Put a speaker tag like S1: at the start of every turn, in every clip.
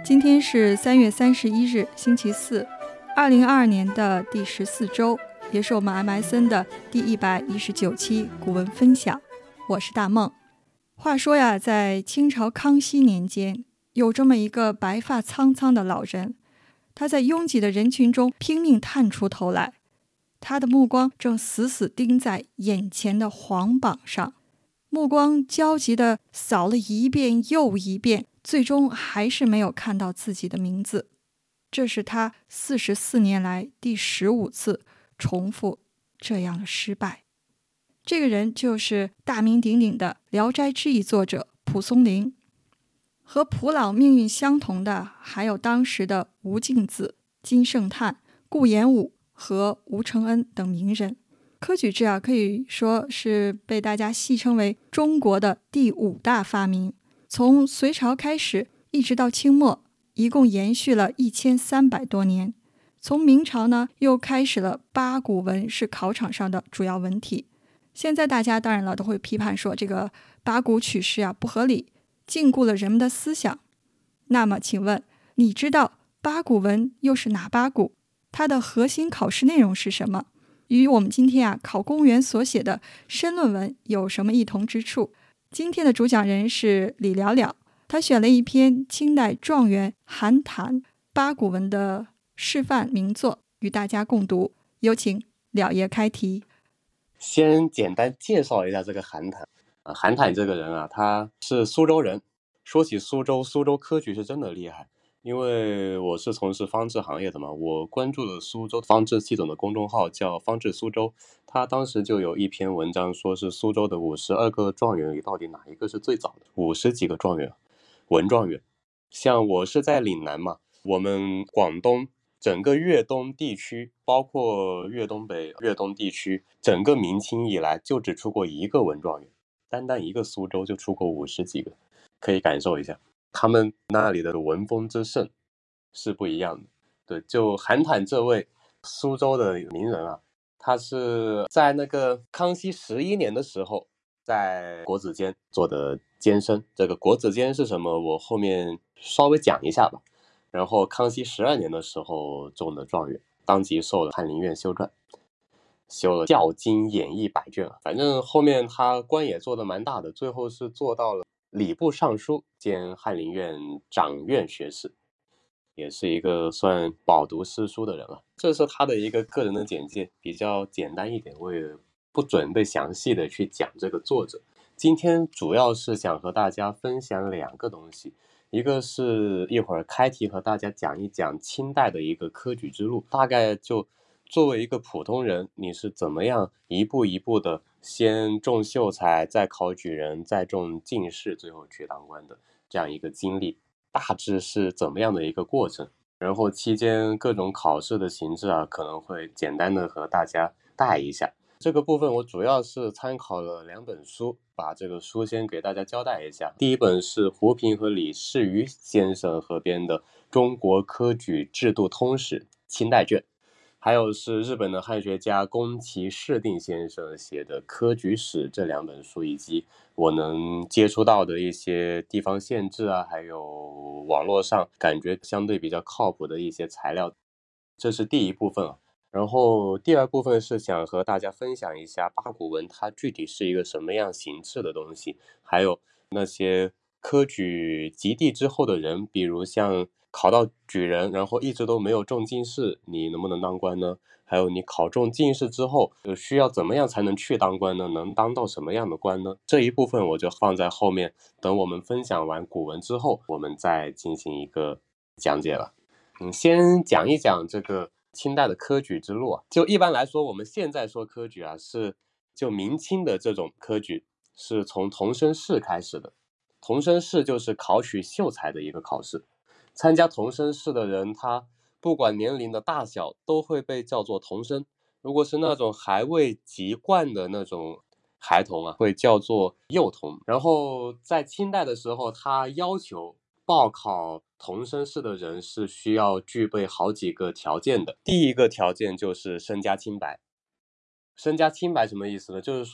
S1: 今天是3月31日，星期四，2022年的第14周，也是我们 MSN 的第119期古文分享。我是大梦。话说呀，在清朝康熙年间，有这么一个白发苍苍的老人，他在拥挤的人群中拼命探出头来，他的目光正死死盯在眼前的皇榜上，目光焦急地扫了一遍又一遍，最终还是没有看到自己的名字。这是他44年来第15次重复这样的失败。这个人就是大名鼎鼎的《聊斋志异》作者蒲松龄。和蒲老命运相同的还有当时的吴敬梓、金圣叹、顾炎武和吴承恩等名人。科举制可以说是被大家戏称为中国的第5大发明。从隋朝开始一直到清末，一共延续了1300多年。从明朝呢，又开始了八股文是考场上的主要文体。现在大家当然了都会批判说这个八股取士不合理，禁锢了人们的思想。那么请问，你知道八股文又是哪八股？它的核心考试内容是什么？与我们今天考公务员所写的申论文有什么异同之处？今天的主讲人是李了了，他选了一篇清代状元韩坦八股文的示范名作与大家共读。有请了爷开题。
S2: 先简单介绍一下这个韩坦。韩坦这个人他是苏州人。说起苏州科举是真的厉害，因为我是从事方志行业的嘛，我关注的苏州方志系统的公众号叫方志苏州，他当时就有一篇文章说是苏州的52个状元里到底哪一个是最早的，50几个状元，文状元。像我是在岭南嘛，我们广东整个粤东地区，包括粤东北、粤东地区，整个明清以来就只出过一个文状元，单单一个苏州就出过50几个，可以感受一下他们那里的文风之盛是不一样的。对，就韩坦这位苏州的名人他是在那个康熙11年的时候在国子监做的监生。这个国子监是什么，我后面稍微讲一下吧。然后康熙12年的时候中的状元，当即受了翰林院修撰，修了教经演义100卷。反正后面他官也做得蛮大的，最后是做到了礼部尚书兼翰林院掌院学士，也是一个算饱读诗书的人了。这是他的一个个人的简介，比较简单一点，我也不准备详细的去讲这个作者。今天主要是想和大家分享2个东西，一个是一会儿开题和大家讲一讲清代的一个科举之路，大概就作为一个普通人，你是怎么样一步一步的先中秀才，再考举人，再中进士，最后去当官的这样一个经历，大致是怎么样的一个过程。然后期间各种考试的形式可能会简单的和大家带一下。这个部分我主要是参考了2本书，把这个书先给大家交代一下。第一本是胡平和李世瑜先生合编的《中国科举制度通史》清代卷，还有是日本的汉学家宫崎市定先生写的《科举史》这2本书，以及我能接触到的一些地方县志还有网络上感觉相对比较靠谱的一些材料。这是第一部分然后第二部分是想和大家分享一下八股文它具体是一个什么样形式的东西，还有那些科举及第之后的人，比如像考到举人然后一直都没有中进士，你能不能当官呢？还有你考中进士之后需要怎么样才能去当官呢？能当到什么样的官呢？这一部分我就放在后面，等我们分享完古文之后我们再进行一个讲解了。先讲一讲这个清代的科举之路就一般来说我们现在说科举是就明清的这种科举是从童生试开始的。童生试就是考取秀才的一个考试，参加童生试的人他不管年龄的大小都会被叫做童生，如果是那种还未及冠的那种孩童会叫做幼童。然后在清代的时候他要求报考童生试的人是需要具备好几个条件的。第一个条件就是身家清白。身家清白什么意思呢？就是说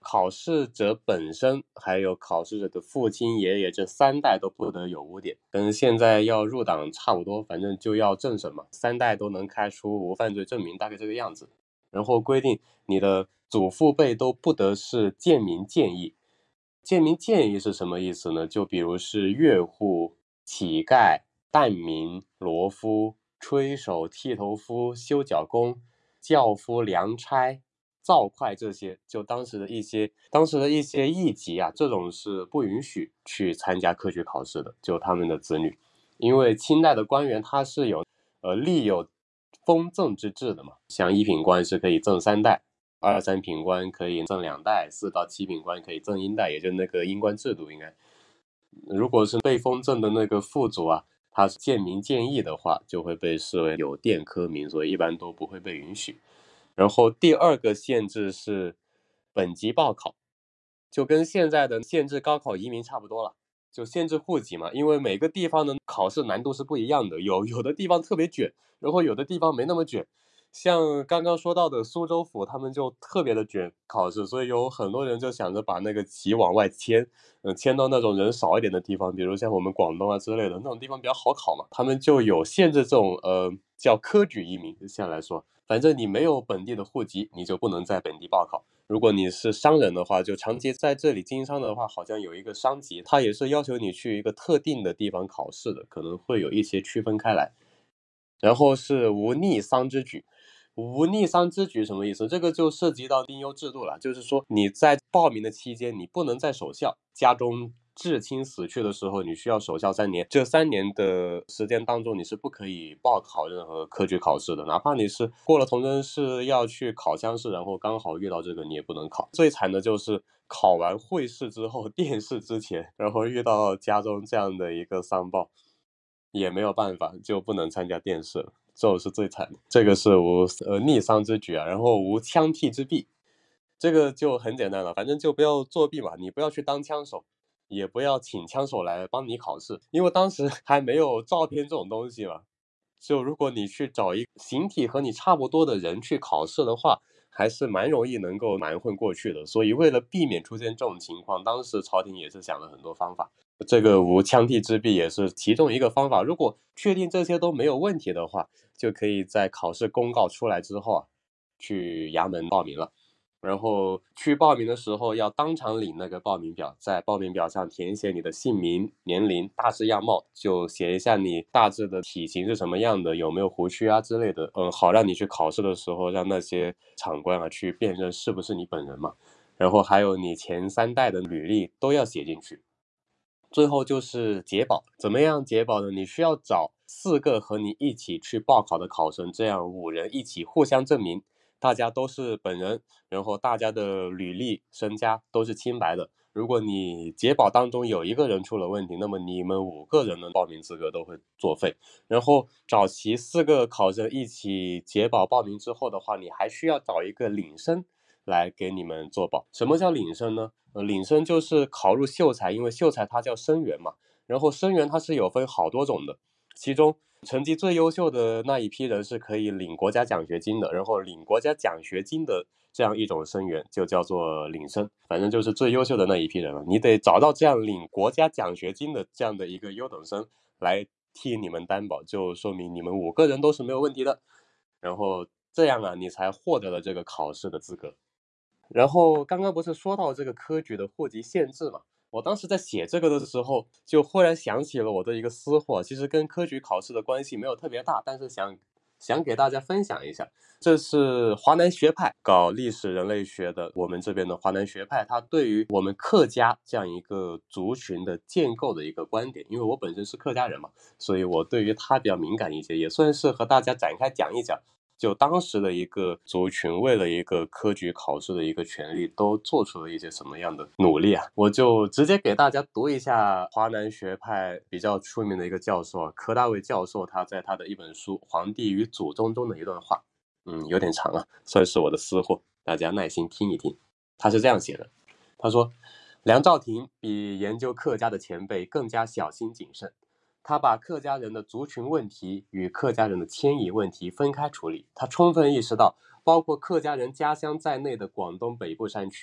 S2: 考试者本身还有考试者的父亲爷爷这3代都不得有污点，跟现在要入党差不多，反正就要政审嘛，3代都能开出无犯罪证明，大概这个样子。然后规定你的祖父辈都不得是贱民贱役。贱民贱役是什么意思呢？就比如是乐户、乞丐、担民、罗夫、吹手、剃头夫、修脚工、轿夫、粮差、造块，这些就当时的一些役级啊，这种是不允许去参加科举考试的，就他们的子女。因为清代的官员他是立有封赠之制的嘛，像1品官是可以赠3代，2、3品官可以赠2代，4到7品官可以赠1代，也就是那个姻官制度应该。如果是被封赠的那个父祖啊，他是贱民贱役的话，就会被视为有殿科名，所以一般都不会被允许。然后第2个限制是本级报考，就跟现在的限制高考移民差不多了，就限制户籍嘛，因为每个地方的考试难度是不一样的，有的地方特别卷，然后有的地方没那么卷。像刚刚说到的苏州府，他们就特别的卷考试，所以有很多人就想着把那个籍往外迁，迁到那种人少一点的地方，比如像我们广东啊之类的那种地方比较好考嘛，他们就有限制这种叫科举移民。现在来说，反正你没有本地的户籍，你就不能在本地报考。如果你是商人的话，就长期在这里经商的话，好像有一个商籍，它也是要求你去一个特定的地方考试的，可能会有一些区分开来。然后是无逆丧之举。无逆丧之举什么意思？这个就涉及到丁忧制度了，就是说你在报名的期间，你不能在守孝，家中至亲死去的时候，你需要守孝3年，这3年的时间当中，你是不可以报考任何科举考试的，哪怕你是过了童真试要去考乡试，然后刚好遇到这个，你也不能考。最惨的就是考完会试之后，殿试之前，然后遇到家中这样的一个丧报，也没有办法，就不能参加殿试了，这是最惨的。这个是无逆丧之举啊，然后无枪替之弊。这个就很简单了，反正就不要作弊嘛，你不要去当枪手，也不要请枪手来帮你考试，因为当时还没有照片这种东西嘛。就如果你去找一个形体和你差不多的人去考试的话，还是蛮容易能够瞒混过去的。所以为了避免出现这种情况，当时朝廷也是想了很多方法。这个无枪替之弊也是其中一个方法。如果确定这些都没有问题的话，就可以在考试公告出来之后啊，去衙门报名了。然后去报名的时候要当场领那个报名表，在报名表上填写你的姓名、年龄、大致样貌，就写一下你大致的体型是什么样的，有没有胡须啊之类的，好让你去考试的时候让那些场官啊去辨认是不是你本人嘛。然后还有你前3代的履历都要写进去。最后就是解保，怎么样解保呢？你需要找4个和你一起去报考的考生，这样5人一起互相证明大家都是本人，然后大家的履历身家都是清白的。如果你解保当中有一个人出了问题，那么你们5个人的报名资格都会作废。然后找齐4个考生一起解保报名之后的话，你还需要找一个领生来给你们做保。什么叫领生呢？领生就是考入秀才，因为秀才它叫生源嘛，然后生源它是有分好多种的，其中成绩最优秀的那一批人是可以领国家奖学金的，然后领国家奖学金的这样一种生源就叫做领生，反正就是最优秀的那一批人了。你得找到这样领国家奖学金的这样的一个优等生来替你们担保，就说明你们5个人都是没有问题的，然后这样啊，你才获得了这个考试的资格。然后刚刚不是说到这个科举的户籍限制嘛，我当时在写这个的时候，就忽然想起了我的一个私货，其实跟科举考试的关系没有特别大，但是想给大家分享一下。这是华南学派搞历史人类学的，我们这边的华南学派，它对于我们客家这样一个族群的建构的一个观点。因为我本身是客家人嘛，所以我对于它比较敏感一些，也算是和大家展开讲一讲，就当时的一个族群为了一个科举考试的一个权利都做出了一些什么样的努力啊。我就直接给大家读一下华南学派比较出名的一个教授柯大卫教授他在他的一本书《皇帝与祖宗》中的一段话，有点长啊，算是我的私货，大家耐心听一听。他是这样写的，他说梁兆廷比研究客家的前辈更加小心谨慎，他把客家人的族群问题与客家人的迁移问题分开处理。他充分意识到，包括客家人家乡在内的广东北部山区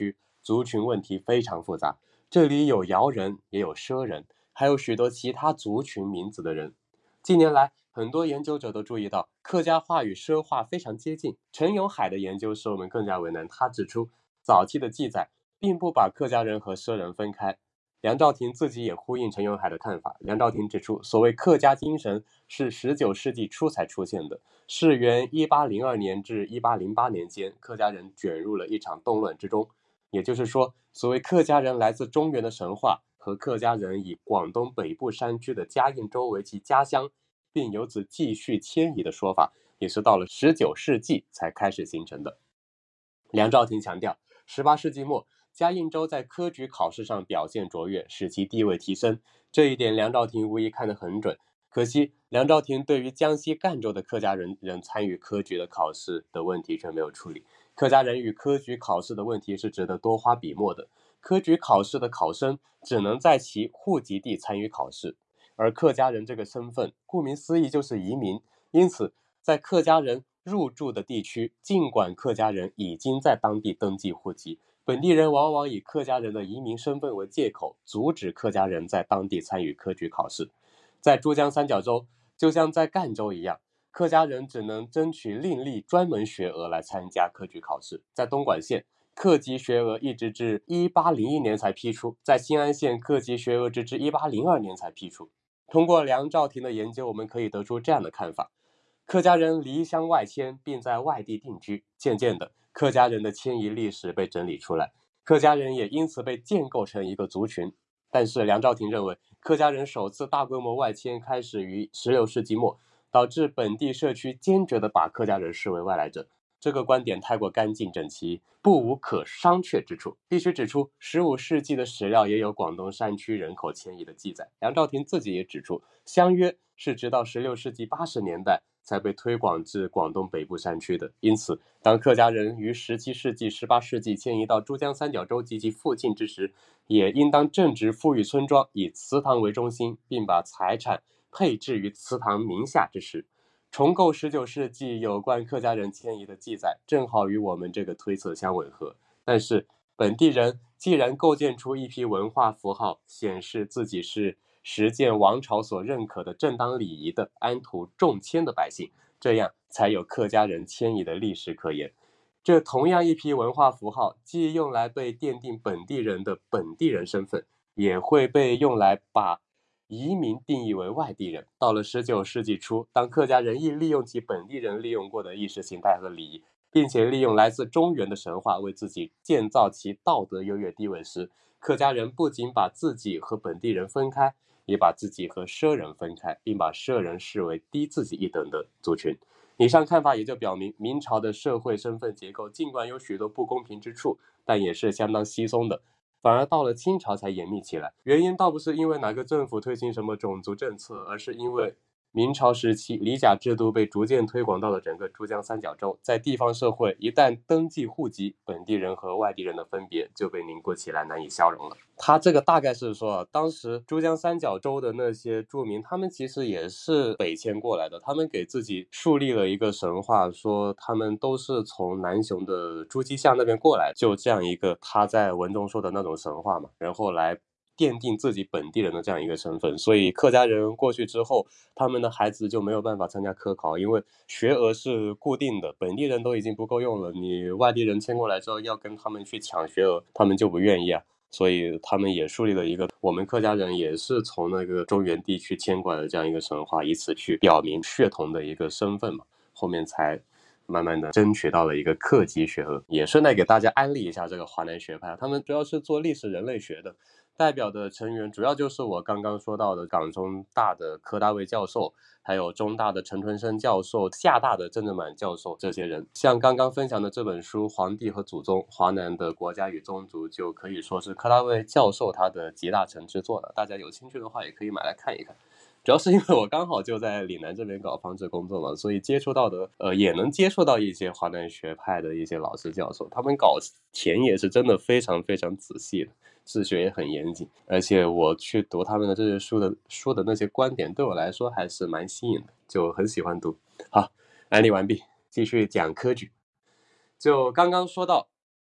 S2: 族群问题非常复杂，这里有瑶人，也有畲人，还有许多其他族群名字的人。近年来，很多研究者都注意到客家话与畲话非常接近。陈永海的研究使我们更加为难，他指出早期的记载并不把客家人和畲人分开。梁兆廷自己也呼应陈永海的看法。梁兆廷指出，所谓客家精神是19世纪初才出现的，是元1802年至1808年间，客家人卷入了一场动乱之中。也就是说，所谓客家人来自中原的神话和客家人以广东北部山区的嘉应州为其家乡，并由此继续迁移的说法，也是到了19世纪才开始形成的。梁兆廷强调，18世纪末嘉应州在科举考试上表现卓越，使其地位提升，这一点梁兆廷无疑看得很准。可惜梁兆廷对于江西赣州的客家人参与科举的考试的问题却没有处理。客家人与科举考试的问题是值得多花笔墨的。科举考试的考生只能在其户籍地参与考试，而客家人这个身份顾名思义就是移民，因此在客家人入住的地区，尽管客家人已经在当地登记户籍，本地人往往以客家人的移民身份为借口，阻止客家人在当地参与科举考试。在珠江三角洲，就像在赣州一样，客家人只能争取另立专门学额来参加科举考试。在东莞县，客籍学额一直至1801年才批出，在新安县客籍学额直至1802年才批出。通过梁兆廷的研究，我们可以得出这样的看法：客家人离乡外迁，并在外地定居，渐渐的，客家人的迁移历史被整理出来，客家人也因此被建构成一个族群。但是梁兆廷认为，客家人首次大规模外迁开始于16世纪末，导致本地社区坚决地把客家人视为外来者。这个观点太过干净整齐，不无可商榷之处。必须指出，15世纪的史料也有广东山区人口迁移的记载。梁兆廷自己也指出，乡约是直到16世纪80年代才被推广至广东北部山区的。因此，当客家人于17世纪、18世纪迁移到珠江三角洲及其附近之时，也应当正值富裕村庄以祠堂为中心，并把财产配置于祠堂名下之时。重构19世纪有关客家人迁移的记载，正好与我们这个推测相吻合。但是本地人既然构建出一批文化符号，显示自己是实践王朝所认可的正当礼仪的安土重迁的百姓，这样才有客家人迁移的历史可言。这同样一批文化符号，既用来被奠定本地人的本地人身份，也会被用来把移民定义为外地人。到了19世纪初，当客家人亦利用其本地人利用过的意识形态和礼仪，并且利用来自中原的神话为自己建造其道德优越地位时，客家人不仅把自己和本地人分开，也把自己和畲人分开，并把畲人视为低自己一等的族群。以上看法也就表明，明朝的社会身份结构尽管有许多不公平之处，但也是相当稀松的，反而到了清朝才严密起来。原因倒不是因为哪个政府推行什么种族政策，而是因为明朝时期里甲制度被逐渐推广到了整个珠江三角洲，在地方社会一旦登记户籍，本地人和外地人的分别就被凝固起来，难以消融了。他这个大概是说，当时珠江三角洲的那些住民，他们其实也是北迁过来的，他们给自己树立了一个神话，说他们都是从南雄的珠玑巷那边过来，就这样一个他在文中说的那种神话嘛，然后来奠定自己本地人的这样一个身份。所以客家人过去之后，他们的孩子就没有办法参加科考，因为学额是固定的，本地人都已经不够用了，你外地人迁过来之后要跟他们去抢学额，他们就不愿意啊。所以他们也树立了一个我们客家人也是从那个中原地区迁过来的这样一个神话，以此去表明血统的一个身份嘛。后面才慢慢的争取到了一个客籍学额。也顺带给大家安利一下这个华南学派，他们主要是做历史人类学的，代表的成员主要就是我刚刚说到的港中大的柯大卫教授，还有中大的陈屯生教授，厦大的郑振满教授，这些人。像刚刚分享的这本书《皇帝和祖宗：华南的国家与宗族》，就可以说是柯大卫教授他的集大成之作了，大家有兴趣的话也可以买来看一看。主要是因为我刚好就在岭南这边搞方志工作嘛，所以接触到的也能接触到一些华南学派的一些老师教授，他们搞田野是真的非常非常仔细的，治学也很严谨，而且我去读他们的这些书的那些观点，对我来说还是蛮新颖的，就很喜欢读。好，安利完毕，继续讲科举。就刚刚说到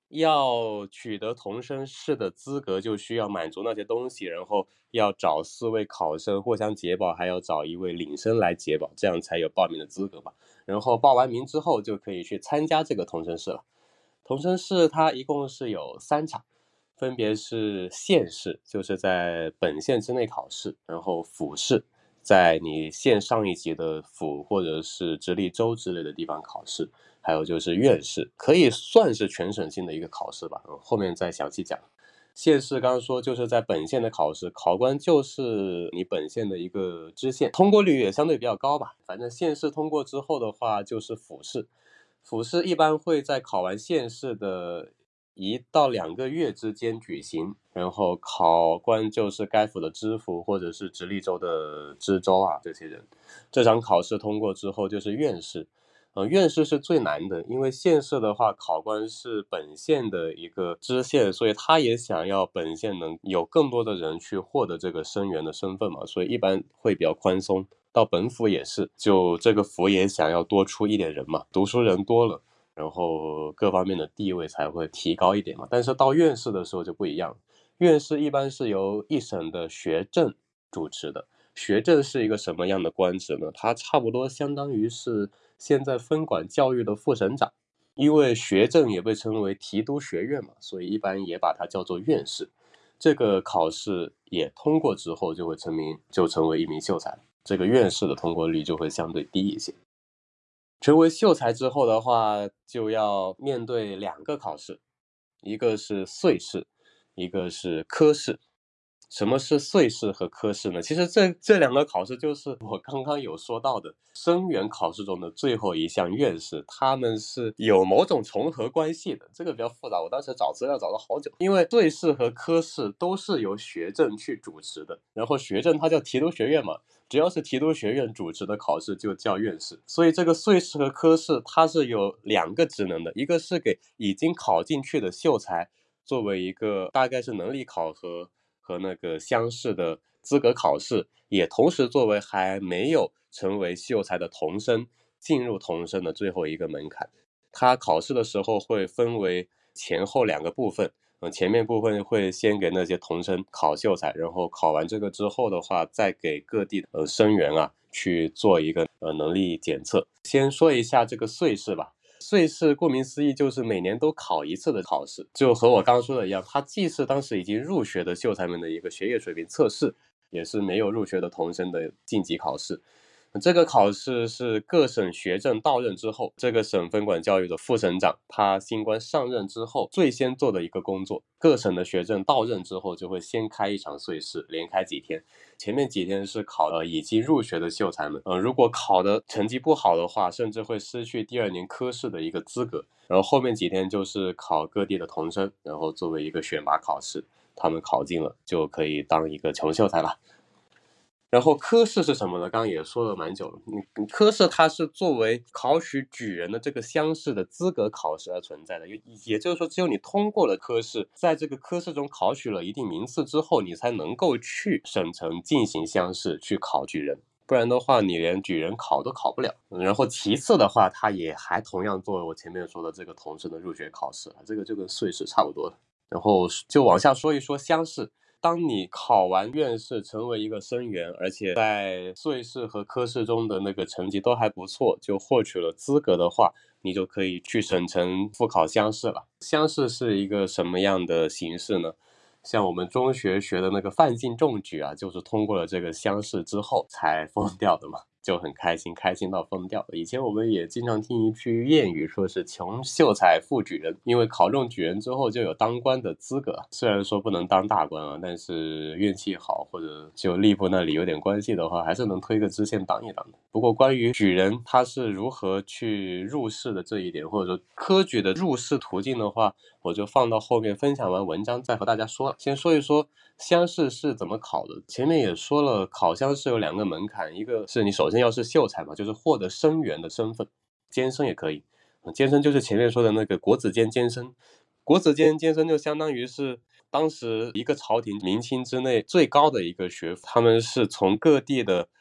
S2: 要取得童生试的资格，就需要满足那些东西，然后要找4位考生互相解保，还要找1位领生来解保，这样才有报名的资格吧。然后报完名之后，就可以去参加这个童生试了。童生试它一共是有3场，分别是县试，就是在本县之内考试，然后府试，在你县上一级的府或者是直隶州之类的地方考试，还有就是院试，可以算是全省性的一个考试吧，后面再详细讲。县试刚刚说就是在本县的考试，考官就是你本县的一个知县，通过率也相对比较高吧。反正县试通过之后的话就是府试，府试一般会在考完县试的1到2个月之间举行，然后考官就是该府的知府或者是直隶州的知州啊这些人。这场考试通过之后就是院试，院试是最难的，因为县试的话，考官是本县的一个知县，所以他也想要本县能有更多的人去获得这个生源的身份嘛，所以一般会比较宽松。到本府也是，就这个府也想要多出一点人嘛，读书人多了，然后各方面的地位才会提高一点嘛。但是到院试的时候就不一样，院试一般是由一省的学政主持的。学政是一个什么样的官职呢？它差不多相当于是现在分管教育的副省长，因为学政也被称为提督学院嘛，所以一般也把它叫做院士。这个考试也通过之后就会成为一名秀才，这个院士的通过率就会相对低一些。成为秀才之后的话，就要面对2个考试，一个是岁试，一个是科试。什么是岁试和科试呢？其实这2个考试就是我刚刚有说到的生源考试中的最后一项院试，他们是有某种重合关系的，这个比较复杂，我当时找资料找了好久。因为岁试和科试都是由学政去主持的，然后学政它叫提督学院嘛，只要是提督学院主持的考试就叫院试，所以这个岁试和科试它是有2个职能的，一个是给已经考进去的秀才作为一个大概是能力考核和那个乡试的资格考试，也同时作为还没有成为秀才的童生进入童生的最后一个门槛。他考试的时候会分为前后2个部分，前面部分会先给那些童生考秀才，然后考完这个之后的话，再给各地的生源啊去做一个能力检测。先说一下这个岁试吧。岁试顾名思义就是每年都考一次的考试，就和我刚刚说的一样，它既是当时已经入学的秀才们的一个学业水平测试，也是没有入学的童生的晋级考试。这个考试是各省学政到任之后，这个省分管教育的副省长他新官上任之后最先做的一个工作。各省的学政到任之后就会先开一场岁试，连开几天，前面几天是考已经入学的秀才们，如果考的成绩不好的话，甚至会失去第2年科试的一个资格。然后后面几天就是考各地的童生，然后作为一个选拔考试，他们考进了就可以当一个穷秀才了。然后科试是什么呢？刚刚也说了蛮久了。科试它是作为考取举人的这个乡试的资格考试而存在的，也就是说，只有你通过了科试，在这个科试中考取了一定名次之后，你才能够去省城进行乡试去考举人，不然的话，你连举人考都考不了。然后其次的话，它也还同样作为我前面说的这个童生的入学考试，这个就跟岁试差不多了。然后就往下说一说乡试。当你考完院试成为一个生源，而且在岁试和科试中的那个成绩都还不错，就获取了资格的话，你就可以去省城复考乡试了。乡试是一个什么样的形式呢？像我们中学学的那个范进中举啊，就是通过了这个乡试之后才封掉的嘛，就很开心，开心到疯掉。以前我们也经常听一句谚语，说是穷秀才富举人，因为考中举人之后就有当官的资格，虽然说不能当大官啊，但是运气好或者就吏部那里有点关系的话，还是能推个知县当一当的。不过关于举人他是如何去入仕的这一点，或者说科举的入仕途径的话，我就放到后面分享完文章再和大家说了。先说一说乡试是怎么考的。前面也说了，考乡试有2个门槛，一个是你首先要是秀才嘛，就是获得生源的身份，监生也可以。监生就是前面说的那个国子监监生。国子监监生就相当于是当时一个朝廷明清之内最高的一个学府，他们是从各地的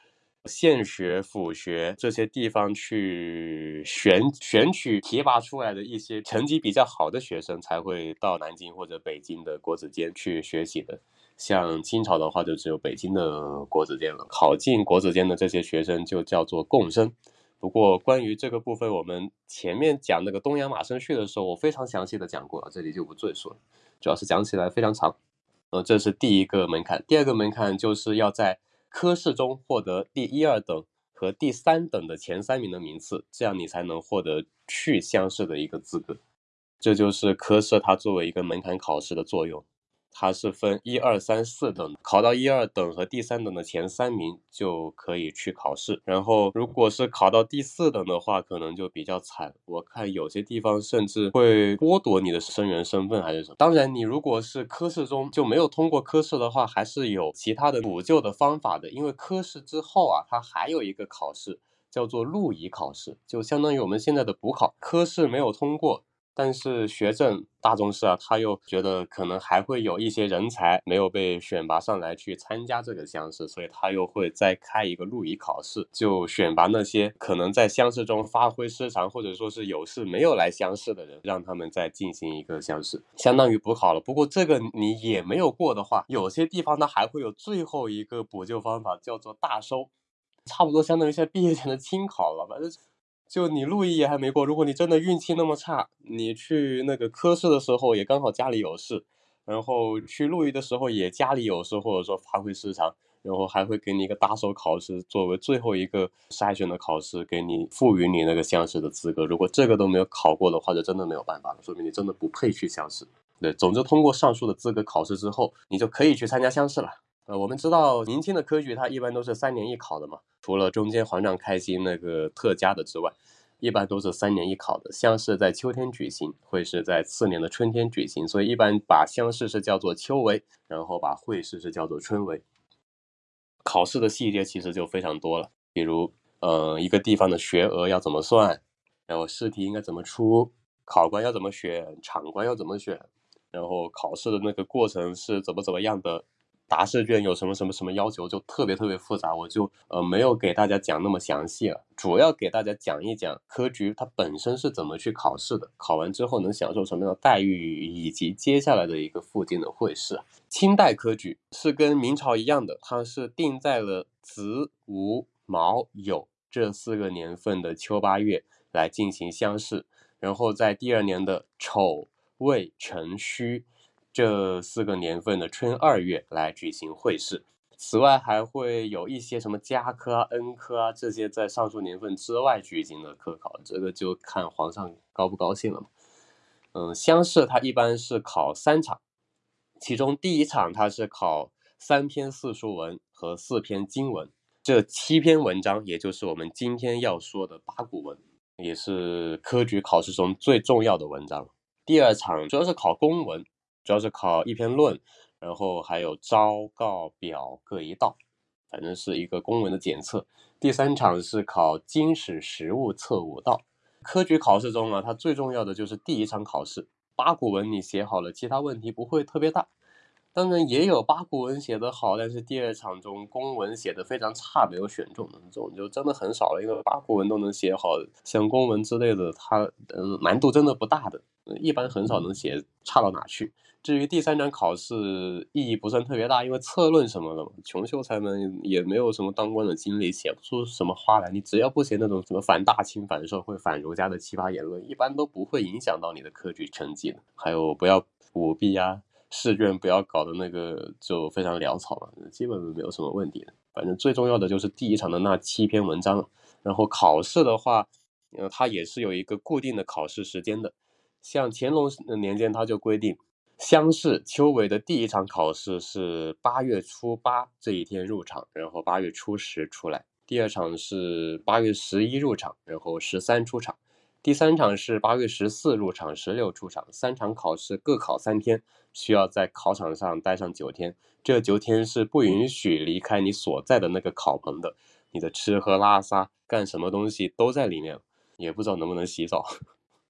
S2: 县学、府学这些地方去选取提拔出来的一些成绩比较好的学生才会到南京或者北京的国子监去学习的。像清朝的话，就只有北京的国子监了。考进国子监的这些学生就叫做贡生。不过关于这个部分，我们前面讲那个东阳马生序的时候，我非常详细的讲过了，这里就不赘述了。主要是讲起来非常长。这是第一个门槛。第二个门槛就是要在科试中获得第一二等和第三等的前3名的名次，这样你才能获得去乡试的一个资格。这就是科试它作为一个门槛考试的作用。它是分1、2、3、4等，考到1、2等和第3等的前3名就可以去考试。然后如果是考到第4等的话，可能就比较惨。我看有些地方甚至会剥夺你的生源身份还是什么。当然你如果是科试中就没有通过科试的话，还是有其他的补救的方法的。因为科试之后啊，它还有一个考试叫做录仪考试，就相当于我们现在的补考。科试没有通过，但是学政大宗师啊，他又觉得可能还会有一些人才没有被选拔上来去参加这个乡试，所以他又会再开一个录仪考试，就选拔那些可能在乡试中发挥失常，或者说是有事没有来乡试的人，让他们再进行一个乡试，相当于补考了。不过这个你也没有过的话，有些地方它还会有最后一个补救方法，叫做大收，差不多相当于现在毕业前的清考了。反正就你录一也还没过，如果你真的运气那么差，你去那个科试的时候也刚好家里有事，然后去录一的时候也家里有事，或者说发挥失常，然后还会给你一个大手考试作为最后一个筛选的考试，给你赋予你那个乡试的资格。如果这个都没有考过的话，就真的没有办法了，说明你真的不配去乡试。对，总之通过上述的资格考试之后，你就可以去参加乡试了。我们知道明清的科举它一般都是3年一考的嘛，除了中间皇上开新那个特加的之外，一般都是3年一考的。乡试在秋天举行，会试在次年的春天举行，所以一般把乡试是叫做秋闱，然后把会试是叫做春闱。考试的细节其实就非常多了，比如一个地方的学额要怎么算，然后试题应该怎么出，考官要怎么选，场官要怎么选，然后考试的那个过程是怎么样的，答试卷有什么要求，就特别复杂。我就没有给大家讲那么详细了，主要给大家讲一讲科举它本身是怎么去考试的，考完之后能享受什么样的待遇，以及接下来的一个附近的会试。清代科举是跟明朝一样的，它是定在了子午卯酉这4个年份的秋8月来进行乡试，然后在第2年的丑未辰戌这4个年份的春2月来举行会试。此外还会有一些什么家科啊、恩科啊，这些在上述年份之外举行的科考，这个就看皇上高不高兴了嘛。乡试它一般是考3场，其中第1场它是考3篇四书文和4篇经文，这7篇文章也就是我们今天要说的八股文，也是科举考试中最重要的文章。第2场主要是考公文，主要是考1篇论，然后还有招告表各1道，反正是一个公文的检测。第3场是考经史实务测5道。科举考试中啊，它最重要的就是第1场考试，八股文你写好了，其他问题不会特别大。当然也有八股文写得好，但是第2场中公文写得非常差，没有选中的，这种就真的很少了。因为八股文都能写好，像公文之类的，它难度真的不大的，一般很少能写差到哪去。至于第3场考试意义不算特别大，因为策论什么的嘛，穷秀才们也没有什么当官的经历，写不出什么花来。你只要不写那种什么反大清、反社会、反儒家的奇葩言论，一般都不会影响到你的科举成绩的。还有不要舞弊啊，试卷不要搞的那个就非常潦草了，基本没有什么问题的。反正最重要的就是第1场的那7篇文章。然后考试的话，它也是有一个固定的考试时间的。像乾隆年间，它就规定乡试秋闱的第1场考试是8月初8这一天入场，然后8月初10出来。第2场是8月11入场，然后13出场。第3场是8月14入场，16出场。3场考试各考3天，需要在考场上待上9天。这9天是不允许离开你所在的那个考棚的，你的吃喝拉撒干什么东西都在里面，也不知道能不能洗澡。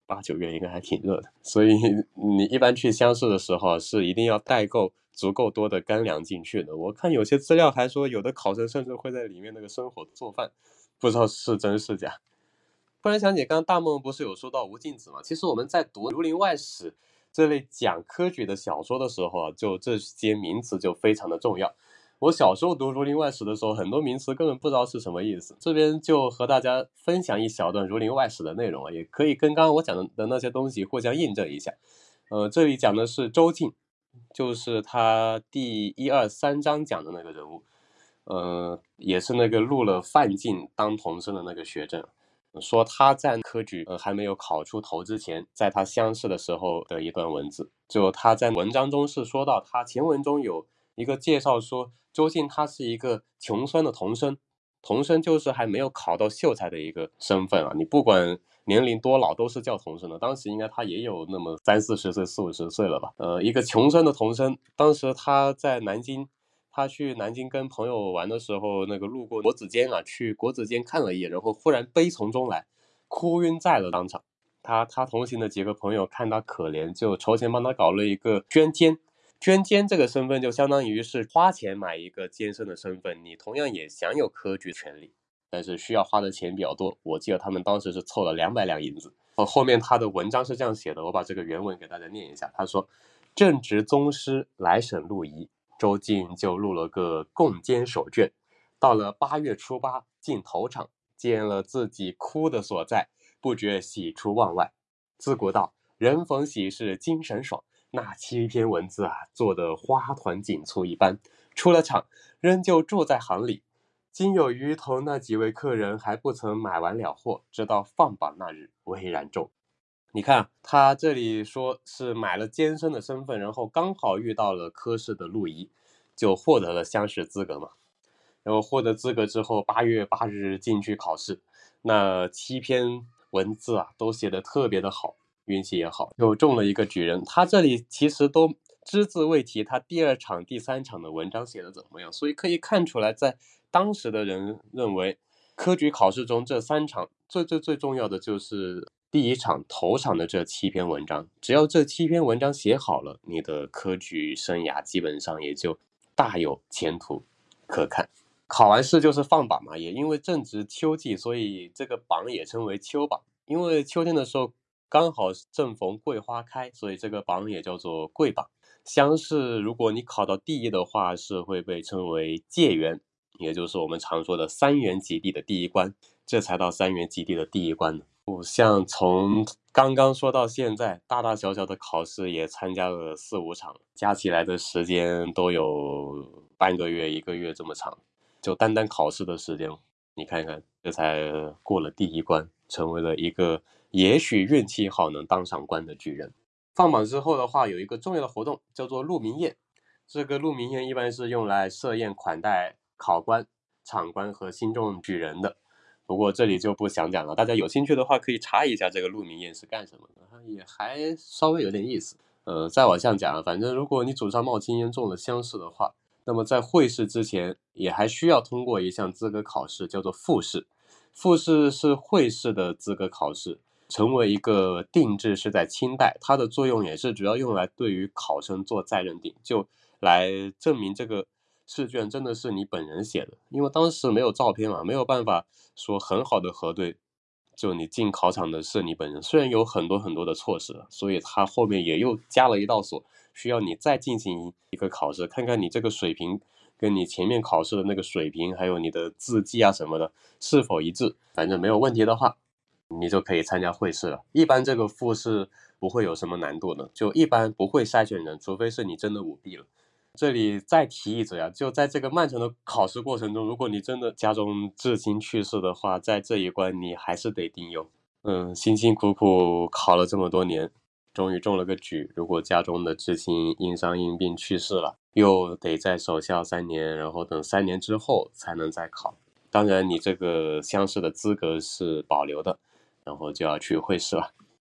S2: 8、9月应该还挺热的，所以你一般去乡试的时候是一定要带够足够多的干粮进去的。我看有些资料还说，有的考生甚至会在里面那个生火做饭，不知道是真是假。突然想起，刚刚大梦不是有说到吴敬梓吗？其实我们在读《儒林外史》这类讲科举的小说的时候啊，就这些名词就非常的重要。我小时候读《儒林外史》的时候，很多名词根本不知道是什么意思。这边就和大家分享一小段《儒林外史》的内容啊，也可以跟刚刚我讲的那些东西互相印证一下。这里讲的是周进，就是他第1、2、3章讲的那个人物。也是那个录了范进当童生的那个学生，说他在科举还没有考出头之前，在他乡试的时候的一段文字。就他在文章中是说到，他前文中有一个介绍说，周进他是一个穷酸的童生，童生就是还没有考到秀才的一个身份啊，你不管年龄多老都是叫童生的。当时应该他也有那么30、40岁、40、50岁了吧？一个穷酸的童生，当时他在南京。他去南京跟朋友玩的时候，那个路过国子监啊，去国子监看了一眼，然后忽然悲从中来，哭晕在了当场。他同行的几个朋友看他可怜，就筹钱帮他搞了一个捐监。捐监这个身份就相当于是花钱买一个监生的身份，你同样也享有科举权利，但是需要花的钱比较多。我记得他们当时是凑了200两银子。后面他的文章是这样写的，我把这个原文给大家念一下。他说：正值宗师来省录仪，周进就录了个共监手卷。到了8月初8进头场，见了自己哭的所在，不觉喜出望外。自古道人逢喜事精神爽，那7篇文字啊，做得花团锦簇一般。出了场，仍旧住在行里。今有余同那几位客人还不曾买完了货，直到放榜那日微然中。你看他这里说是买了监生的身份，然后刚好遇到了科试的录仪，就获得了乡试资格嘛。然后获得资格之后，8月8日进去考试，那7篇文字啊都写得特别的好，运气也好，又中了一个举人。他这里其实都只字未提他第2场、第3场的文章写得怎么样，所以可以看出来，在当时的人认为，科举考试中这3场最重要的就是第1场头场的这7篇文章，只要这7篇文章写好了，你的科举生涯基本上也就大有前途可看。考完试就是放榜嘛，也因为正值秋季，所以这个榜也称为秋榜。因为秋天的时候刚好正逢桂花开，所以这个榜也叫做桂榜。乡试如果你考到第1的话，是会被称为解元，也就是我们常说的3元及第的第1关，这才到3元及第的第1关呢。像从刚刚说到现在，大大小小的考试也参加了4、5场，加起来的时间都有半个月、1个月这么长。就单单考试的时间，你看看，这才过了第1关，成为了一个也许运气好能当上官的举人。放榜之后的话，有一个重要的活动叫做鹿鸣宴。这个鹿鸣宴一般是用来设宴款待考官、场官和新中举人的。不过这里就不详讲了，大家有兴趣的话可以查一下这个鹿鸣宴是干什么的，也还稍微有点意思。再往下讲，反正如果你祖上冒青烟中了乡试的话，那么在会试之前也还需要通过一项资格考试，叫做复试。复试是会试的资格考试，成为一个定制是在清代，它的作用也是主要用来对于考生做再认定，就来证明这个试卷真的是你本人写的。因为当时没有照片嘛，没有办法说很好的核对就你进考场的是你本人，虽然有很多的措施，所以它后面也又加了一道锁，需要你再进行一个考试，看看你这个水平跟你前面考试的那个水平，还有你的字迹啊什么的是否一致。反正没有问题的话，你就可以参加会试了。一般这个复试不会有什么难度的，就一般不会筛选人，除非是你真的舞弊了。这里再提一嘴啊，就在这个漫长的考试过程中，如果你真的家中至亲去世的话，在这一关你还是得丁忧。辛辛苦苦考了这么多年，终于中了个举，如果家中的至亲因伤因病去世了，又得再守孝3年，然后等3年之后才能再考。当然你这个乡试的资格是保留的，然后就要去会试了。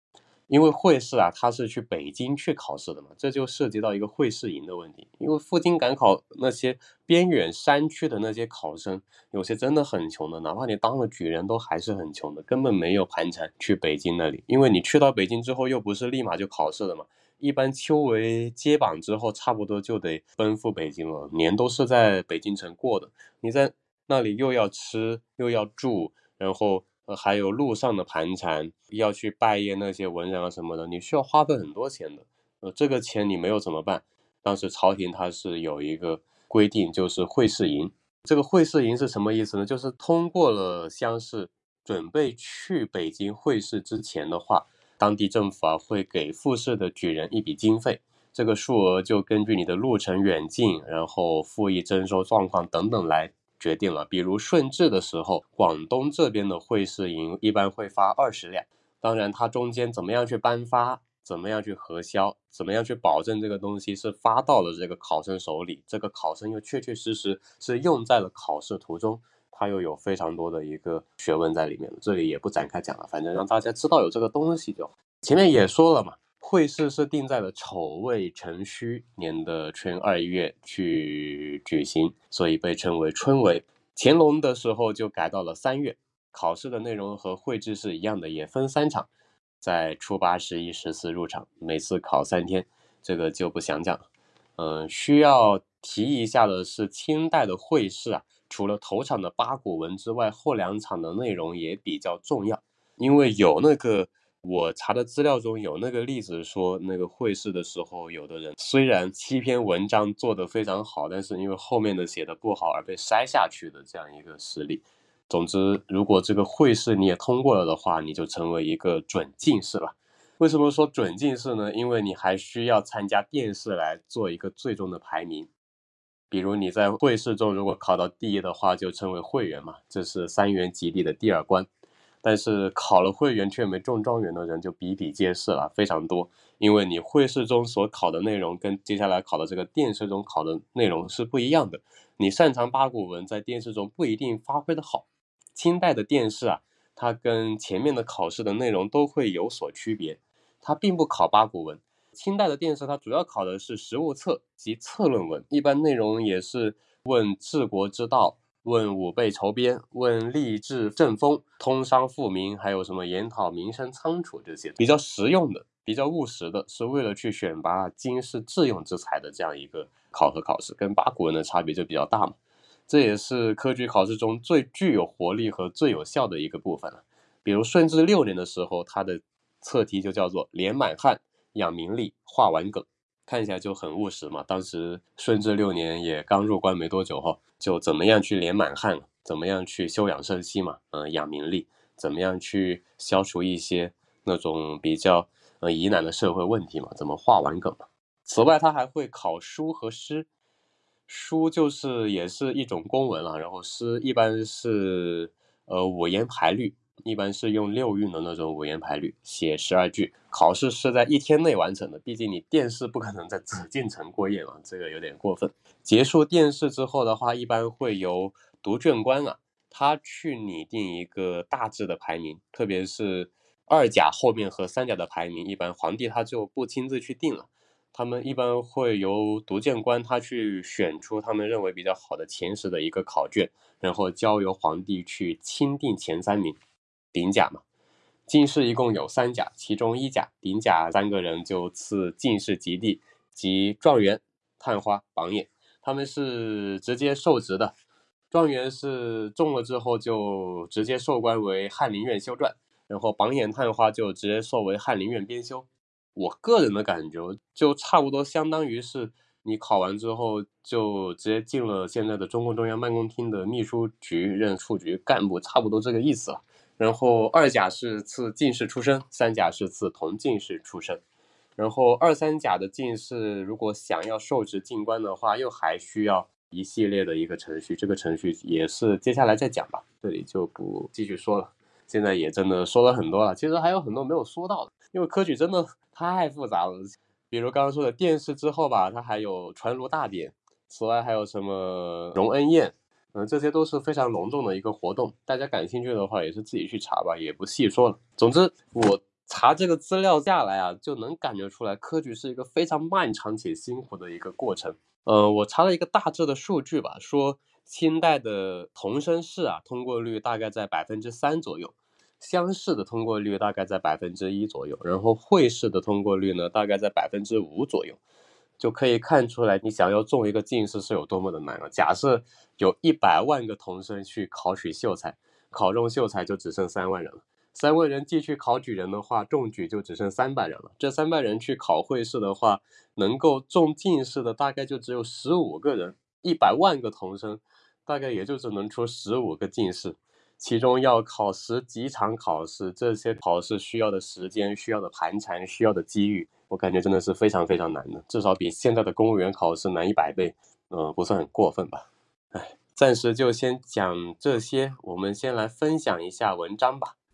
S2: 因为会试啊，他是去北京去考试的嘛，这就涉及到一个会试营的问题。因为赴京赶考那些边远山区的那些考生，有些真的很穷的，哪怕你当了举人都还是很穷的，根本没有盘缠去北京那里。因为你去到北京之后，又不是立马就考试的嘛，一般秋闱接榜之后，差不多就得奔赴北京了，年都是在北京城过的。你在那里又要吃又要住，然后还有路上的盘缠，要去拜谒那些文人啊什么的，你需要花费很多钱的。这个钱你没有怎么办？当时朝廷它是有一个规定，就是会试营。这个会试营是什么意思呢？就是通过了乡试，准备去北京会试之前的话，当地政府啊会给复试的举人一笔经费，这个数额就根据你的路程远近，然后赋役征收状况等等来决定了。比如顺治的时候，广东这边的会试营一般会发20两，当然它中间怎么样去颁发，怎么样去核销，怎么样去保证这个东西是发到了这个考生手里，这个考生又确确实实是用在了考试途中，它又有非常多的一个学问在里面，这里也不展开讲了，反正让大家知道有这个东西就好。前面也说了嘛，会试是定在了丑未辰戌年的春2月去举行，所以被称为春闱。乾隆的时候就改到了3月，考试的内容和会制是一样的，也分3场，在初8、11、14入场，每次考3天，这个就不详讲了。需要提一下的是，清代的会试啊，除了头场的八股文之外，后2场的内容也比较重要，因为有那个我查的资料中有那个例子说，那个会试的时候，有的人虽然7篇文章做得非常好，但是因为后面的写得不好而被筛下去的这样一个实例。总之，如果这个会试你也通过了的话，你就成为一个准进士了。为什么说准进士呢？因为你还需要参加殿试来做一个最终的排名。比如你在会试中如果考到第1的话，就称为会员嘛，这是3元及第的第2关。但是考了会员却没中状元的人就比比皆是了，非常多。因为你会试中所考的内容跟接下来考的这个殿试中考的内容是不一样的。你擅长八股文，在殿试中不一定发挥的好。清代的殿试啊，它跟前面的考试的内容都会有所区别，它并不考八股文。清代的殿试它主要考的是实务策及策论文，一般内容也是问治国之道，问武备筹边，问吏治政风，通商富民，还有什么研讨民生仓储，这些比较实用的比较务实的，是为了去选拔经世致用之才的这样一个考核考试，跟八股文的差别就比较大嘛。这也是科举考试中最具有活力和最有效的一个部分了。比如顺治6年的时候，它的测题就叫做连满汉、养民力、画完梗，看起来就很务实嘛。当时顺治6年也刚入关没多久后，就怎么样去连满汉，怎么样去休养生息嘛，养民力，怎么样去消除一些那种比较疑难的社会问题嘛，怎么画完梗嘛。此外，他还会考书和诗。书就是也是一种公文了，然后诗一般是五言排律，一般是用6韵的那种五言排律，写12句。考试是在1天内完成的，毕竟你殿试不可能在紫禁城过夜嘛，这个有点过分。结束殿试之后的话，一般会由读卷官啊，他去拟定一个大致的排名，特别是2甲后面和3甲的排名，一般皇帝他就不亲自去定了。他们一般会由读卷官他去选出他们认为比较好的前10的一个考卷，然后交由皇帝去钦定前3名，顶甲嘛。进士一共有3甲，其中1甲、顶甲3个人就赐进士及第及状元、探花、榜眼，他们是直接受职的。状元是中了之后就直接授官为翰林院修撰，然后榜眼、探花就直接授为翰林院编修。我个人的感觉就差不多相当于是你考完之后就直接进了现在的中共中央办公厅的秘书局任处局干部，差不多这个意思了。然后2甲是赐进士出身，3甲是赐同进士出身。然后2、3甲的进士如果想要受职进官的话，又还需要一系列的一个程序，这个程序也是接下来再讲吧，这里就不继续说了。现在也真的说了很多了，其实还有很多没有说到的，因为科举真的太复杂了。比如刚刚说的殿试之后吧，它还有传炉大典，此外还有什么荣恩宴，这些都是非常隆重的一个活动，大家感兴趣的话也是自己去查吧，也不细说了。总之我查这个资料下来啊，就能感觉出来，科举是一个非常漫长且辛苦的一个过程。我查了一个大致的数据吧，说清代的同生试啊，通过率大概在3%左右，乡试的通过率大概在1%左右，然后会试的通过率呢，大概在5%左右。就可以看出来，你想要中一个进士是有多么的难了。假设有100万个童生去考取秀才，考中秀才就只剩3万人了。3万人继续考举人的话，中举就只剩300人了。这300人去考会试的话，能够中进士的大概就只有15个人，100万个童生，大概也就只能出15个进士。其中要考10几场考试，这些考试需要的时间、需要的盘缠、需要的机遇，我感觉真的是非常非常难的，至少比现在的公务员考试难100倍，不算很过分吧。暂时就先讲这些，我们先来分享一下文章吧。